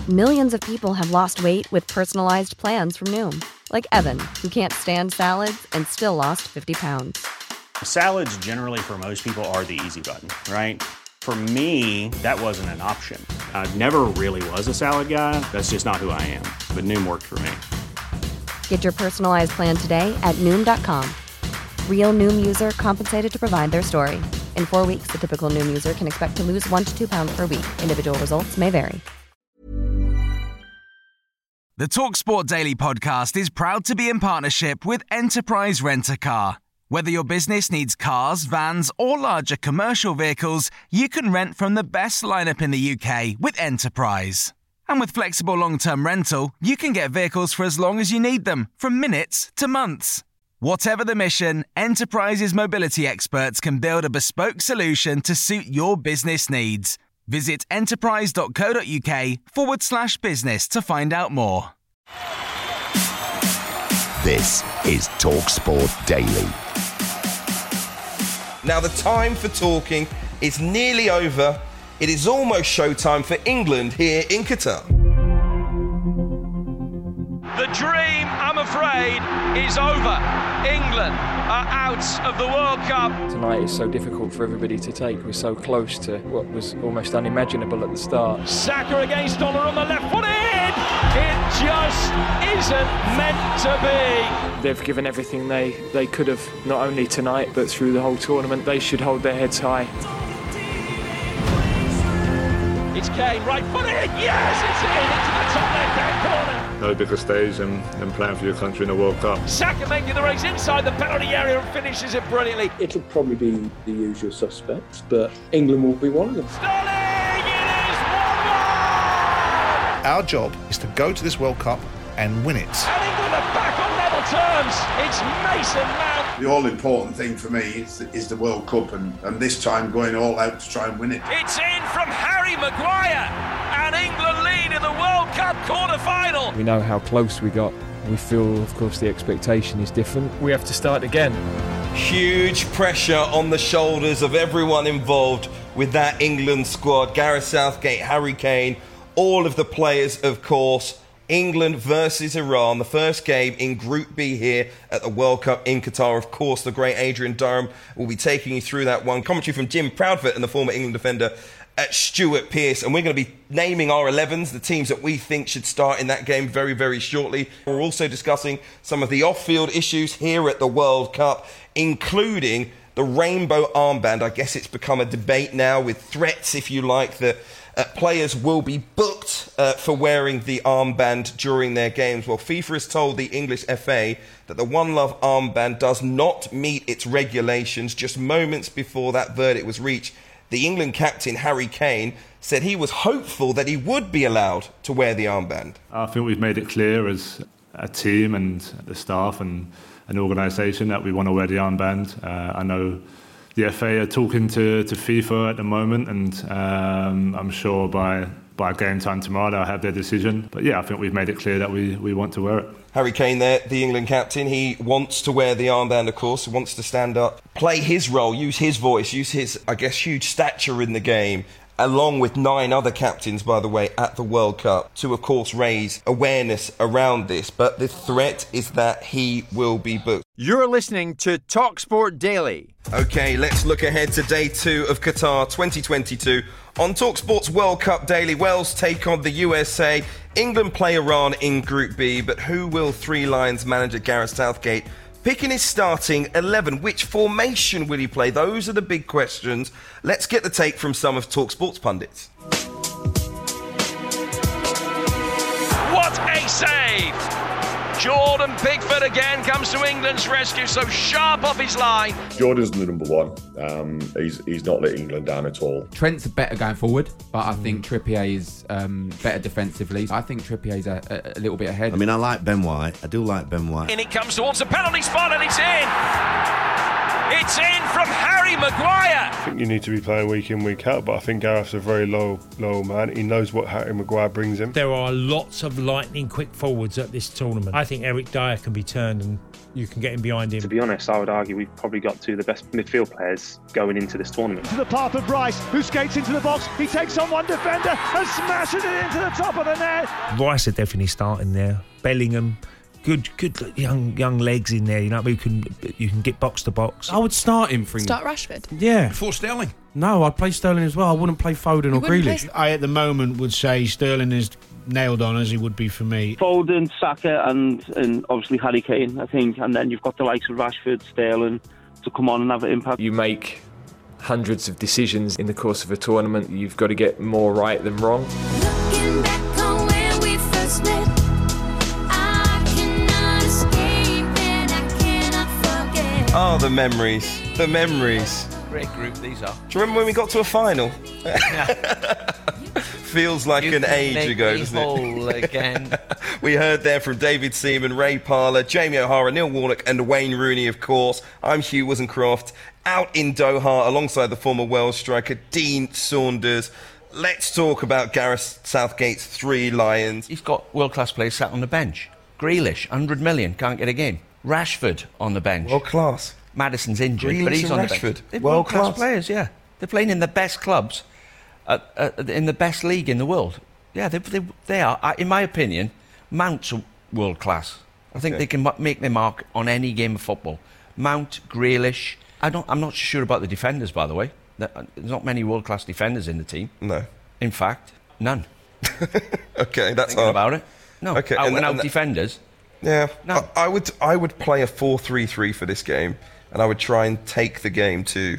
Millions of people have lost weight with personalized plans from Noom. Like Evan, who can't stand salads and still lost 50 pounds. Salads generally for most people are the easy button, right? For me, that wasn't an option. I never really was a salad guy. That's just not who I am. But Noom worked for me. Get your personalized plan today at Noom.com. Real Noom user compensated to provide their story. In 4 weeks, the typical Noom user can expect to lose 1 to 2 pounds per week. Individual results may vary. The TalkSport Daily podcast is proud to be in partnership with Enterprise Rent-A-Car. Whether your business needs cars, vans, or larger commercial vehicles, you can rent from the best lineup in the UK with Enterprise. And with flexible long-term rental, you can get vehicles for as long as you need them, from minutes to months. Whatever the mission, Enterprise's mobility experts can build a bespoke solution to suit your business needs. Visit enterprise.co.uk/business to find out more. This is TalkSport Daily. Now the time for talking is nearly over. It is almost showtime for England here in Qatar. The dream, I'm afraid, is over. England are out of the World Cup. Tonight is so difficult for everybody to take. We're so close to what was almost unimaginable at the start. Saka against Donnarumma, left foot in! It just isn't meant to be. They've given everything they could have, not only tonight, but through the whole tournament. They should hold their heads high. It's Kane, right foot in! Yes, it's in! Into the top left-hand corner. No bigger stage than playing for your country in the World Cup. Saka making the race inside the penalty area and finishes it brilliantly. It'll probably be the usual suspects, but England will be one of them. Sterling, it is 1-1! Our job is to go to this World Cup and win it. And England are back on level terms. It's Mason Mount. The all-important thing for me is the World Cup and this time going all out to try and win it. It's in from Harry Maguire and England lead in the World Cup quarter-final. We know how close we got. We feel, of course, the expectation is different. We have to start again. Huge pressure on the shoulders of everyone involved with that England squad. Gareth Southgate, Harry Kane, all of the players, of course. England versus Iran, the first game in Group B here at the World Cup in Qatar. Of course, the great Adrian Durham will be taking you through that one. Commentary from Jim Proudfoot and the former England defender Stuart Pearce. And we're going to be naming our 11s, the teams that we think should start in that game very, very shortly. We're also discussing some of the off-field issues here at the World Cup, including the rainbow armband. I guess it's become a debate now with threats, if you like, that players will be booked for wearing the armband during their games. Well, FIFA has told the English FA that the One Love armband does not meet its regulations. Just moments before that verdict was reached, the England captain, Harry Kane, said he was hopeful that he would be allowed to wear the armband. I think we've made it clear as a team and the staff and an organisation that we want to wear the armband. I know the FA are talking to FIFA at the moment, and I'm sure by game time tomorrow they'll have their decision. But yeah, I think we've made it clear that we want to wear it. Harry Kane there, the England captain, he wants to wear the armband, of course. He wants to stand up, play his role, use his voice, use his, I guess, huge stature in the game, along with 9 other captains, by the way, at the World Cup, to, of course, raise awareness around this. But the threat is that he will be booked. You're listening to TalkSport Daily. OK, let's look ahead to Day 2 of Qatar 2022. On TalkSport's World Cup Daily, Wales take on the USA. England play Iran in Group B. But who will Three Lions manager Gareth Southgate pick in his starting 11? Which formation will he play? Those are the big questions. Let's get the take from some of TalkSport's pundits. What a save! Jordan Pickford again comes to England's rescue, so sharp off his line. Jordan's the number one. He's not let England down at all. Trent's better going forward, but I think Trippier is better defensively. I think Trippier's a little bit ahead. I mean, I like Ben White. I do like Ben White. And it comes towards the penalty spot and it's in. It's in from Harry Maguire. I think you need to be playing week in, week out, but I think Gareth's a very loyal man. He knows what Harry Maguire brings him. There are lots of lightning quick forwards at this tournament. I think Eric Dyer can be turned and you can get him behind him. To be honest, I would argue we've probably got two of the best midfield players going into this tournament. To the path of Rice, who skates into the box. He takes on one defender and smashes it into the top of the net. Rice are definitely starting there. Bellingham, good young legs in there. You know, you can get box to box. I would start him for Start Rashford. Yeah. Before Sterling? No, I'd play Sterling as well. I wouldn't play Foden or Grealish. I, at the moment, would say Sterling is nailed on, as he would be for me. Foden, Saka and obviously Harry Kane, I think. And then you've got the likes of Rashford, Sterling to come on and have an impact. You make hundreds of decisions in the course of a tournament. You've got to get more right than wrong. Looking back on when we first met, I cannot escape and I cannot forget. Oh, the memories. Great group these are. Do you remember when we got to a final? Feels like an age ago, doesn't it? Again. We heard there from David Seaman, Ray Parlour, Jamie O'Hara, Neil Warnock and Wayne Rooney, of course. I'm Hugh Woozencroft, out in Doha alongside the former Wales striker Dean Saunders. Let's talk about Gareth Southgate's three Lions. He's got world-class players sat on the bench. Grealish, 100 million, can't get a game. Rashford on the bench. World class. Madison's injured, Grealish but he's on and the Rashford. bench. They're World world-class class players, yeah. They're playing in the best clubs, in the best league in the world. Yeah, they are. In my opinion, Mount's world class. I think they can make their mark on any game of football. Mount, Grealish. I'm not sure about the defenders, by the way. There's not many world-class defenders in the team. No. In fact, none. Okay, that's Thinking hard. about it. No. Okay, out defenders. Yeah. No. I would play a 4-3-3 for this game, and I would try and take the game to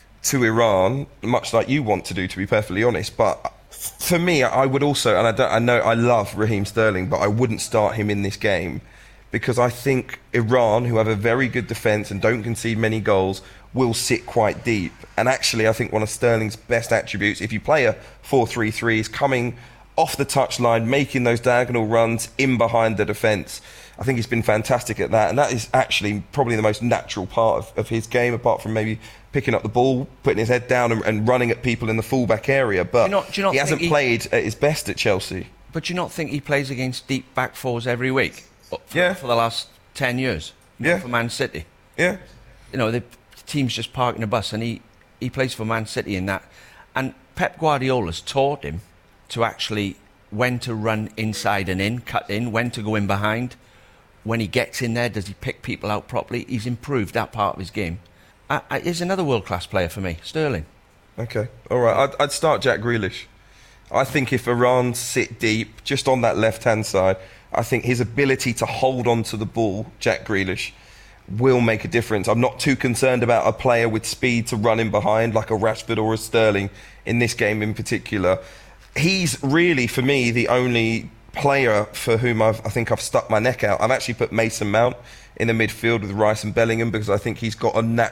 Iran, much like you want to do, to be perfectly honest. But for me, I would also, and I know I love Raheem Sterling, but I wouldn't start him in this game because I think Iran, who have a very good defence and don't concede many goals, will sit quite deep. And actually, I think one of Sterling's best attributes, if you play a 4-3-3, is coming off the touchline, making those diagonal runs in behind the defence. I think he's been fantastic at that, and that is actually probably the most natural part of his game, apart from maybe picking up the ball, putting his head down and running at people in the full-back area. But do you not he hasn't played at his best at Chelsea. But do you not think he plays against deep back fours every week? For the last 10 years? For Man City. Yeah. You know, the team's just parking a bus, and he plays for Man City in that. And Pep Guardiola's taught him to actually when to run inside and in, cut in, when to go in behind. When he gets in there, does he pick people out properly? He's improved that part of his game. He's another world-class player for me, Sterling. Okay, all right. I'd start Jack Grealish. I think if Iran sit deep, just on that left-hand side, I think his ability to hold on to the ball, Jack Grealish, will make a difference. I'm not too concerned about a player with speed to run in behind, like a Rashford or a Sterling, in this game in particular. He's really, for me, the only player for whom I think I've stuck my neck out. I've actually put Mason Mount in the midfield with Rice and Bellingham because I think he's got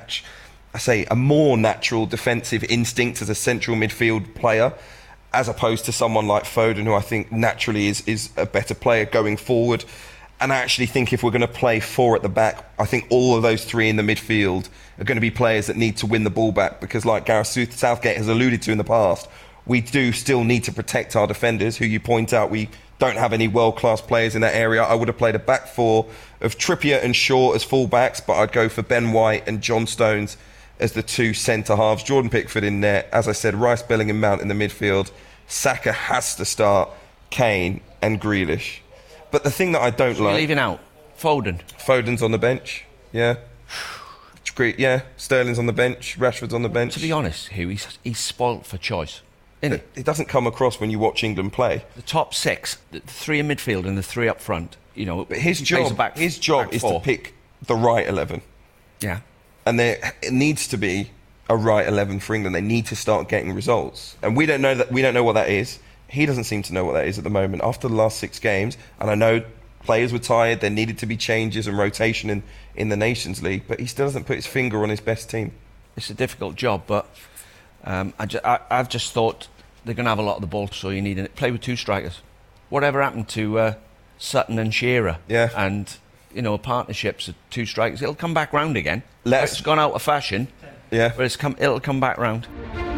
a more natural defensive instinct as a central midfield player, as opposed to someone like Foden, who I think naturally is a better player going forward. And I actually think if we're going to play four at the back, I think all of those three in the midfield are going to be players that need to win the ball back because, like Gareth Southgate has alluded to in the past, we do still need to protect our defenders, who you point out we don't have any world-class players in that area. I would have played a back four of Trippier and Shaw as full-backs, but I'd go for Ben White and John Stones as the two centre-halves. Jordan Pickford in net. As I said, Rice, Bellingham, Mount in the midfield. Saka has to start, Kane and Grealish. But the thing that I don't like... leaving out Foden. Foden's on the bench, yeah. Yeah, Sterling's on the bench, Rashford's on the bench. To be honest, Hugh, he's spoilt for choice. It doesn't come across when you watch England play. The top six, the three in midfield and the three up front, you know. But his job is to pick the right 11. Yeah. And it needs to be a right 11 for England. They need to start getting results. And we don't know that. We don't know what that is. He doesn't seem to know what that is at the moment. After the last 6 games, and I know players were tired, there needed to be changes and rotation in the Nations League, but he still doesn't put his finger on his best team. It's a difficult job, but I've just thought they're going to have a lot of the ball, so you need to play with 2 strikers. Whatever happened to Sutton and Shearer? Yeah. And partnerships of two strikers. It'll come back round again. Let's- It's gone out of fashion. Yeah. But it'll come back round.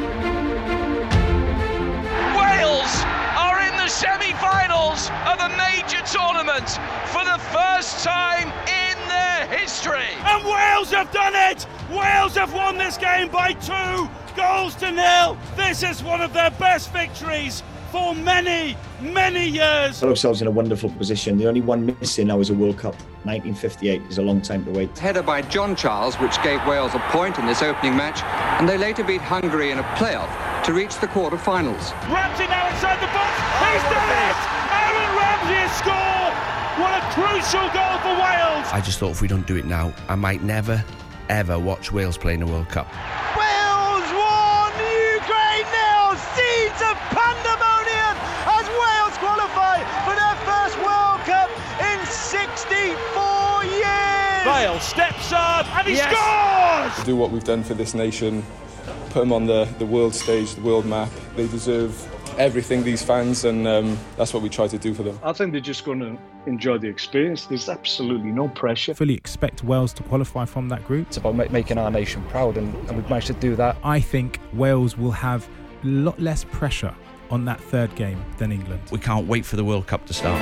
Wales are in the semi-finals of a major tournament for the first time in their history. And Wales have done it! Wales have won this game by 2-0. This is one of their best victories for many, many years. Put ourselves in a wonderful position. The only one missing now is a World Cup. 1958 is a long time to wait. Header by John Charles, which gave Wales a point in this opening match, and they later beat Hungary in a playoff to reach the quarter-finals. Ramsey now inside the box. He's done it! Aaron Ramsey has scored! What a crucial goal for Wales! I just thought if we don't do it now, I might never, ever watch Wales play in a World Cup. Wales won! Ukraine nil! Seeds of pandemonium as Wales qualify for their first World Cup in 64 years! Bale steps up and he scores! Do what we've done for this nation, put them on the world stage, the world map. They deserve everything, these fans, and that's what we try to do for them. I think they're just going to enjoy the experience. There's absolutely no pressure. Fully expect Wales to qualify from that group. It's about making our nation proud, and we've managed to do that. I think Wales will have a lot less pressure on that third game than England. We can't wait for the World Cup to start.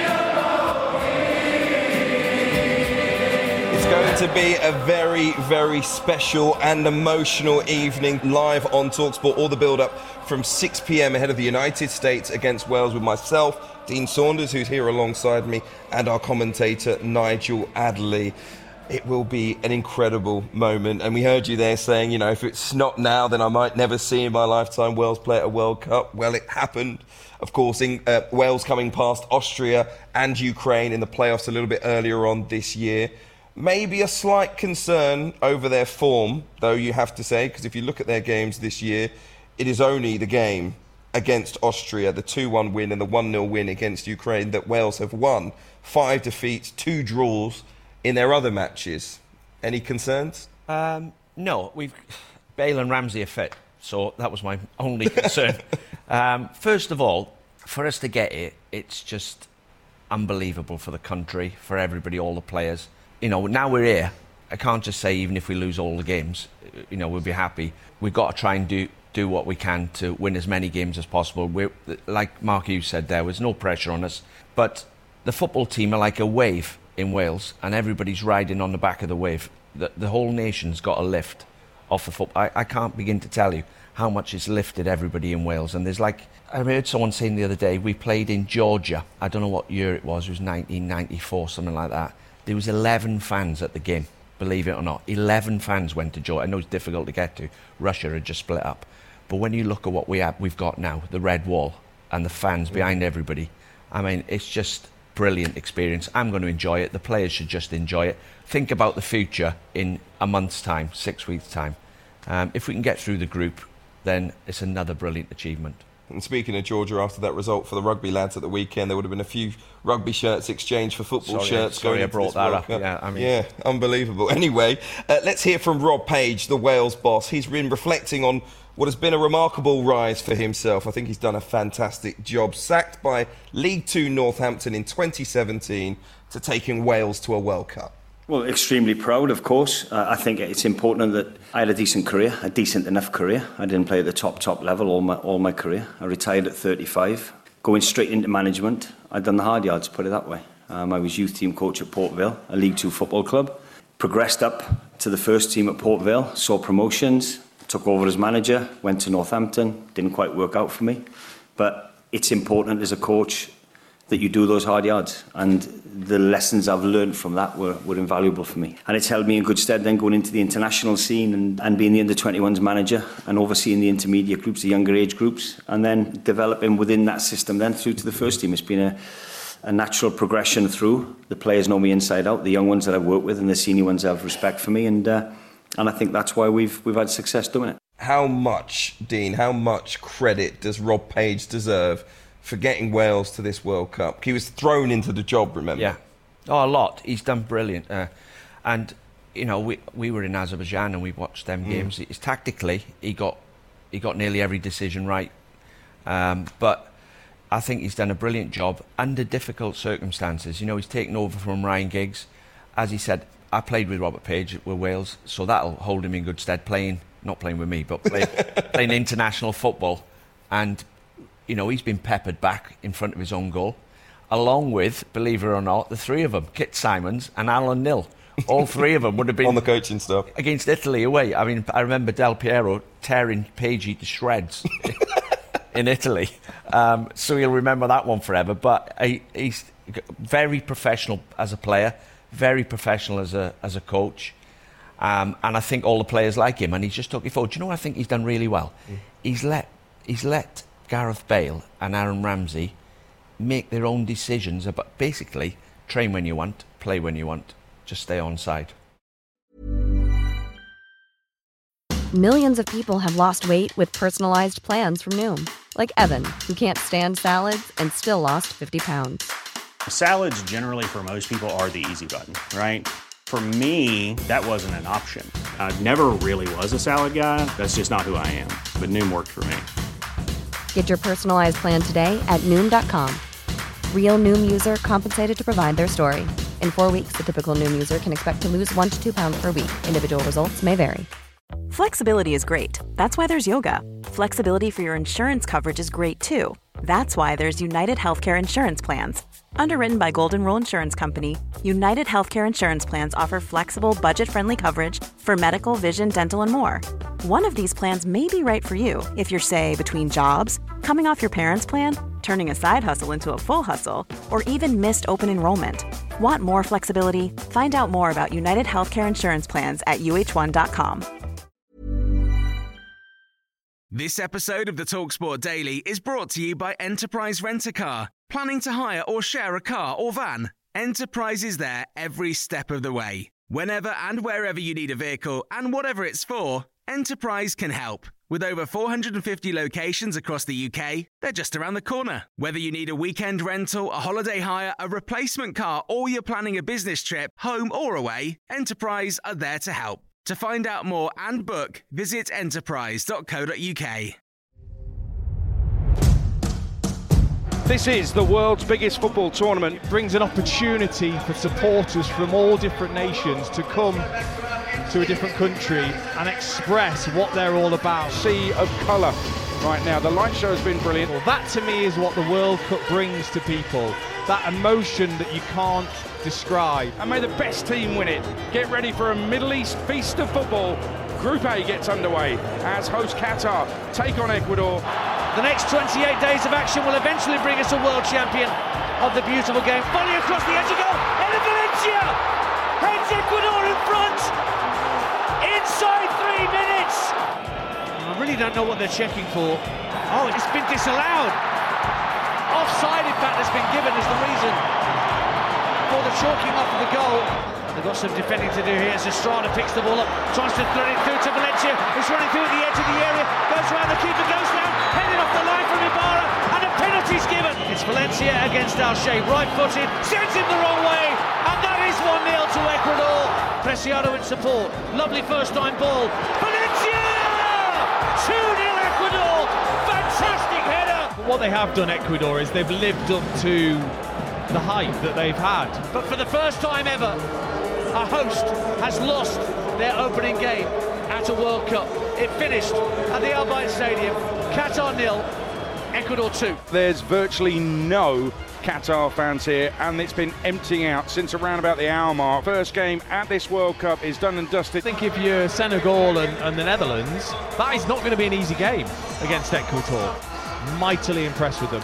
It's going to be a very, very special and emotional evening live on TalkSport. All the build-up from 6 p.m. ahead of the United States against Wales with myself, Dean Saunders, who's here alongside me, and our commentator, Nigel Adderley. It will be an incredible moment. And we heard you there saying, if it's not now, then I might never see in my lifetime Wales play at a World Cup. Well, it happened. Of course, Wales coming past Austria and Ukraine in the playoffs a little bit earlier on this year. Maybe a slight concern over their form, though, you have to say, because if you look at their games this year, it is only the game against Austria, the 2-1 win and the 1-0 win against Ukraine, that Wales have won. 5 defeats, 2 draws in their other matches. Any concerns? No, Bale and Ramsey are fit, so that was my only concern. First of all, for us to get it, it's just unbelievable for the country, for everybody, all the players. Now we're here. I can't just say even if we lose all the games, we'll be happy. We've got to try and do what we can to win as many games as possible. Like Mark Hughes said, there was no pressure on us. But the football team are like a wave in Wales, and everybody's riding on the back of the wave. The whole nation's got a lift off the football. I can't begin to tell you how much it's lifted everybody in Wales. And there's I heard someone saying the other day, we played in Georgia. I don't know what year it was 1994, something like that. There was 11 fans at the game, believe it or not. 11 fans went to Georgia. I know it's difficult to get to. Russia had just split up. But when you look at what we've got now, the red wall and the fans behind everybody, I mean, it's just brilliant experience. I'm going to enjoy it. The players should just enjoy it. Think about the future in a month's time, 6 weeks' time. If we can get through the group, then it's another brilliant achievement. And speaking of Georgia, after that result for the rugby lads at the weekend, there would have been a few rugby shirts exchanged for football shirts. Sorry, I brought that up. Yeah, unbelievable. Anyway, let's hear from Rob Page, the Wales boss. He's been reflecting on what has been a remarkable rise for himself. I think he's done a fantastic job. Sacked by League Two Northampton in 2017 to taking Wales to a World Cup. Well, extremely proud, of course. I think it's important that I had a decent career, a decent enough career. I didn't play at the top level all my career. I retired at 35. Going straight into management, I'd done the hard yards, put it that way. I was youth team coach at Port Vale, a League Two football club. Progressed up to the first team at Port Vale, saw promotions, took over as manager, went to Northampton. Didn't quite work out for me. But it's important as a coach that you do those hard yards, and the lessons I've learned from that were invaluable for me. And it's held me in good stead then going into the international scene and being the under-21s manager and overseeing the intermediate groups, the younger age groups, and then developing within that system then through to the first team. It's been a natural progression through. The players know me inside out, the young ones that I've worked with and the senior ones have respect for me, and I think that's why we've had success doing it. How much, Dean, how much credit does Rob Page deserve for getting Wales to this World Cup? He was thrown into the job, remember? Yeah. Oh, a lot. He's done brilliant. And, we were in Azerbaijan and we watched them games. It's tactically, he got nearly every decision right. But I think he's done a brilliant job under difficult circumstances. He's taken over from Ryan Giggs. as he said, I played with Robert Page with Wales, so that'll hold him in good stead, not playing with me, but playing international football. And, you know, he's been peppered back in front of his own goal, along with, believe it or not, the three of them, Kit Simons and Alan Nill. All three of them would have been... on the coaching stuff. Against Italy away. I mean, I remember Del Piero tearing Pagey to shreds in Italy. So he'll remember that one forever. But he's very professional as a player, very professional as a coach. And I think all the players like him, and he's just took it forward. Do you know what I think he's done really well? He's let Gareth Bale and Aaron Ramsey make their own decisions about, basically, train when you want, play when you want, just stay on side. Millions of people have lost weight with personalized plans from Noom. Like Evan, who can't stand salads and still lost 50 pounds. Salads generally for most people are the easy button, right? For me, that wasn't an option. I never really was a salad guy. That's just not who I am. But Noom worked for me. Get your personalized plan today at Noom.com. Real Noom user compensated to provide their story. In 4 weeks, the typical Noom user can expect to lose 1 to 2 pounds per week. Individual results may vary. Flexibility is great. That's why there's yoga. Flexibility for your insurance coverage is great too. That's why there's United Healthcare Insurance Plans. Underwritten by Golden Rule Insurance Company, United Healthcare Insurance Plans offer flexible, budget-friendly coverage for medical, vision, dental, and more. One of these plans may be right for you if you're, say, between jobs, coming off your parents' plan, turning a side hustle into a full hustle, or even missed open enrollment. Want more flexibility? Find out more about United Healthcare Insurance Plans at uh1.com. This episode of the TalkSport Daily is brought to you by Enterprise Rent-A-Car. Planning to hire or share a car or van? Enterprise is there every step of the way. Whenever and wherever you need a vehicle and whatever it's for, Enterprise can help. With over 450 locations across the UK, they're just around the corner. Whether you need a weekend rental, a holiday hire, a replacement car, or you're planning a business trip, home or away, Enterprise are there to help. To find out more and book, visit enterprise.co.uk. This is the world's biggest football tournament. It brings an opportunity for supporters from all different nations to come to a different country and express what they're all about. Sea of colour right now. The light show has been brilliant. Well, that to me is what the World Cup brings to people. That emotion that you can't describe. And may the best team win it. Get ready for a Middle East feast of football. Group A gets underway as host Qatar take on Ecuador. The next 28 days of action will eventually bring us a world champion of the beautiful game. Volley across the edge of goal. Eder Valencia heads Ecuador in front inside 3 minutes. I really don't know what they're checking for. Oh, it's been disallowed. Offside, in fact, has been given as the reason for the chalking off of the goal. They've got some defending to do here as Estrada picks the ball up, tries to thread it through to Valencia, who's running through at the edge of the area, goes round, the keeper goes down, headed off the line from Ibarra, and a penalty's given. It's Valencia against Alshay, right-footed, sends him the wrong way, and that is 1-0 to Ecuador. Preciado in support, lovely first-time ball, Valencia! 2-0 Ecuador, fantastic header! What they have done, Ecuador, is they've lived up to the hype that they've had. But for the first time ever, a host has lost their opening game at a World Cup. It finished at the Al Bayt Stadium. Qatar 0, Ecuador 2. There's virtually no Qatar fans here, and it's been emptying out since around about the hour mark. First game at this World Cup is done and dusted. I think if you're Senegal and the Netherlands, that is not going to be an easy game against Ecuador. Mightily impressed with them.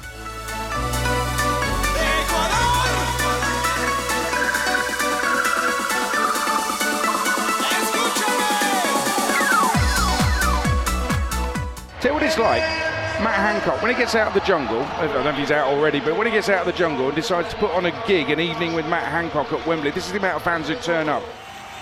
Tell you what it's like, Matt Hancock, when he gets out of the jungle, I don't know if he's out already, but when he gets out of the jungle and decides to put on a gig, an evening with Matt Hancock at Wembley, this is the amount of fans who turn up.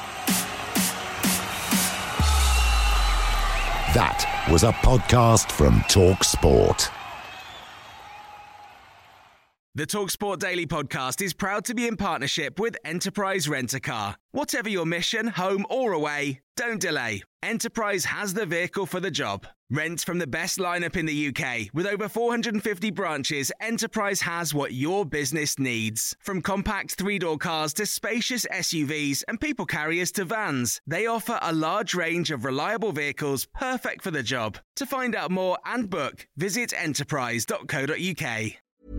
That was a podcast from TalkSport. The TalkSport Daily podcast is proud to be in partnership with Enterprise Rent-A-Car. Whatever your mission, home or away, don't delay. Enterprise has the vehicle for the job. Rent from the best lineup in the UK. With over 450 branches, Enterprise has what your business needs. From compact three-door cars to spacious SUVs and people carriers to vans, they offer a large range of reliable vehicles perfect for the job. To find out more and book, visit enterprise.co.uk.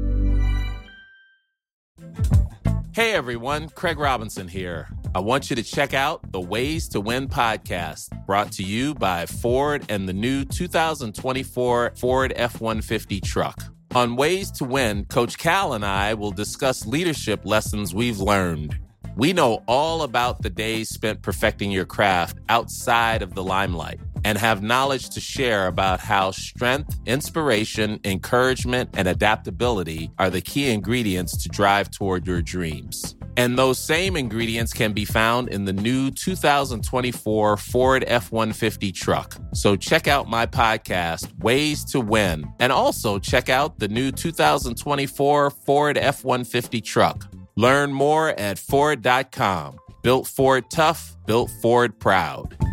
Hey everyone, Craig Robinson here. I want you to check out the Ways to Win podcast, brought to you by Ford and the new 2024 Ford F-150 truck. On Ways to Win, Coach Cal and I will discuss leadership lessons we've learned. We know all about the days spent perfecting your craft outside of the limelight and have knowledge to share about how strength, inspiration, encouragement, and adaptability are the key ingredients to drive toward your dreams. And those same ingredients can be found in the new 2024 Ford F-150 truck. So check out my podcast, Ways to Win, and also check out the new 2024 Ford F-150 truck. Learn more at Ford.com. Built Ford tough, built Ford proud.